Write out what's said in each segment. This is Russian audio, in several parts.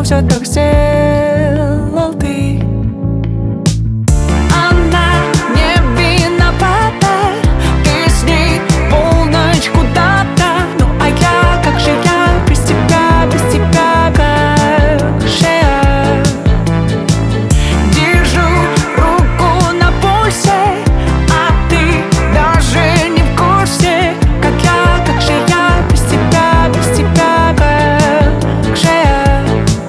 все так сделал ты. Она не виновата, ты с ней полночь куда-то. Ну а я, как же я без тебя как шея. Держу руку на пульсе, а ты даже не в курсе, как же я без тебя как шея.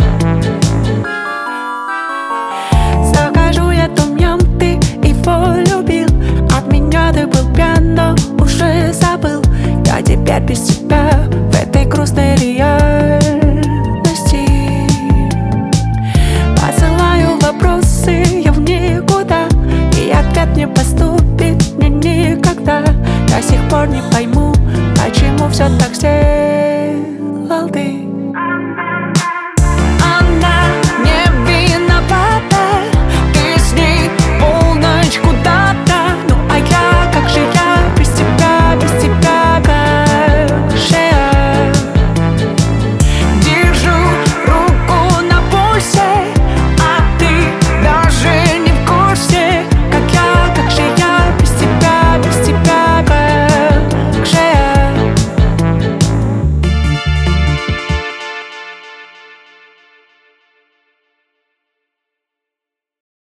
Закажу я том-ям, ты его любил. От меня ты был пьян, но уже забыл. Я теперь без тебя